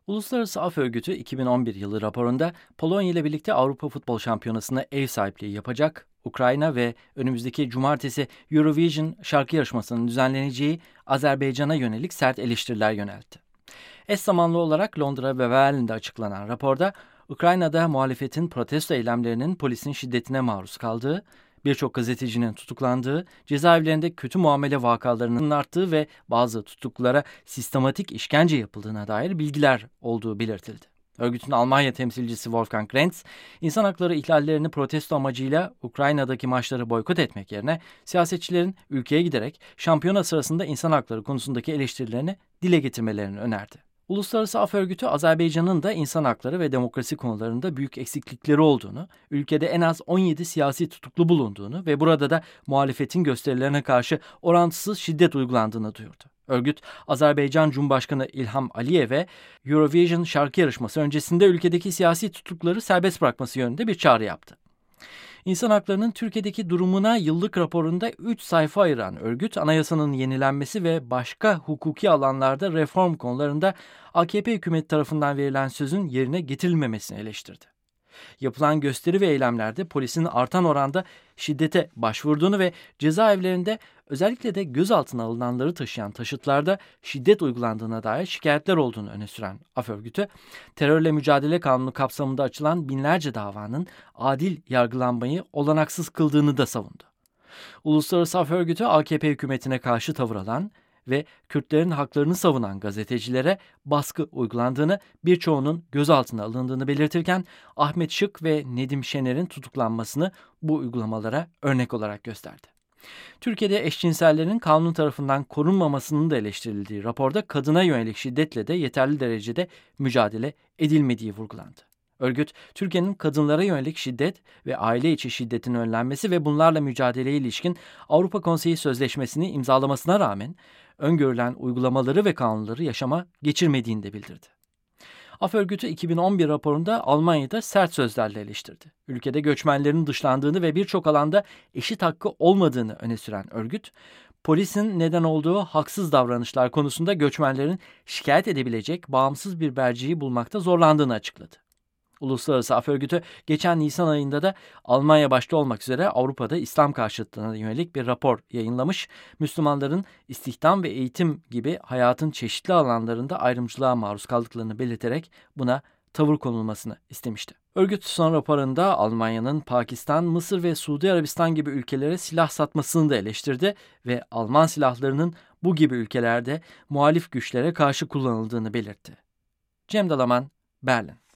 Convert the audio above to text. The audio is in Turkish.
Uluslararası Af Örgütü 2011 yılı raporunda Polonya ile birlikte Avrupa Futbol Şampiyonası'na ev sahipliği yapacak, Ukrayna ve önümüzdeki cumartesi Eurovision şarkı yarışmasının düzenleneceği Azerbaycan'a yönelik sert eleştiriler yöneltti. Eş zamanlı olarak Londra ve Berlin'de açıklanan raporda, Ukrayna'da muhalefetin protesto eylemlerinin polisin şiddetine maruz kaldığı, birçok gazetecinin tutuklandığı, cezaevlerinde kötü muamele vakalarının arttığı ve bazı tutuklulara sistematik işkence yapıldığına dair bilgiler olduğu belirtildi. Örgütün Almanya temsilcisi Wolfgang Grenz, insan hakları ihlallerini protesto amacıyla Ukrayna'daki maçları boykot etmek yerine siyasetçilerin ülkeye giderek şampiyona sırasında insan hakları konusundaki eleştirilerini dile getirmelerini önerdi. Uluslararası Af Örgütü, Azerbaycan'ın da insan hakları ve demokrasi konularında büyük eksiklikleri olduğunu, ülkede en az 17 siyasi tutuklu bulunduğunu ve burada da muhalefetin gösterilerine karşı orantısız şiddet uygulandığını duyurdu. Örgüt, Azerbaycan Cumhurbaşkanı İlham Aliyev'e Eurovision şarkı yarışması öncesinde ülkedeki siyasi tutukluları serbest bırakması yönünde bir çağrı yaptı. İnsan haklarının Türkiye'deki durumuna yıllık raporunda 3 sayfa ayıran örgüt, anayasanın yenilenmesi ve başka hukuki alanlarda reform konularında AKP hükümeti tarafından verilen sözün yerine getirilmemesini eleştirdi. Yapılan gösteri ve eylemlerde polisin artan oranda şiddete başvurduğunu ve cezaevlerinde özellikle de gözaltına alınanları taşıyan taşıtlarda şiddet uygulandığına dair şikayetler olduğunu öne süren Af Örgütü, terörle mücadele kanunu kapsamında açılan binlerce davanın adil yargılanmayı olanaksız kıldığını da savundu. Uluslararası Af Örgütü, AKP hükümetine karşı tavır alan ve Kürtlerin haklarını savunan gazetecilere baskı uygulandığını, birçoğunun gözaltına alındığını belirtirken Ahmet Şık ve Nedim Şener'in tutuklanmasını bu uygulamalara örnek olarak gösterdi. Türkiye'de eşcinsellerin kanun tarafından korunmamasının da eleştirildiği raporda kadına yönelik şiddetle de yeterli derecede mücadele edilmediği vurgulandı. Örgüt, Türkiye'nin kadınlara yönelik şiddet ve aile içi şiddetin önlenmesi ve bunlarla mücadeleye ilişkin Avrupa Konseyi Sözleşmesi'ni imzalamasına rağmen öngörülen uygulamaları ve kanunları yaşama geçirmediğini de bildirdi. Af Örgütü 2011 raporunda Almanya'da sert sözlerle eleştirdi. Ülkede göçmenlerin dışlandığını ve birçok alanda eşit hakkı olmadığını öne süren örgüt, polisin neden olduğu haksız davranışlar konusunda göçmenlerin şikayet edebilecek bağımsız bir merciyi bulmakta zorlandığını açıkladı. Uluslararası Af Örgütü geçen Nisan ayında da Almanya başta olmak üzere Avrupa'da İslam karşıtlığına yönelik bir rapor yayınlamış, Müslümanların istihdam ve eğitim gibi hayatın çeşitli alanlarında ayrımcılığa maruz kaldıklarını belirterek buna tavır konulmasını istemişti. Örgüt son raporunda Almanya'nın Pakistan, Mısır ve Suudi Arabistan gibi ülkelere silah satmasını da eleştirdi ve Alman silahlarının bu gibi ülkelerde muhalif güçlere karşı kullanıldığını belirtti. Cem Dalaman, Berlin.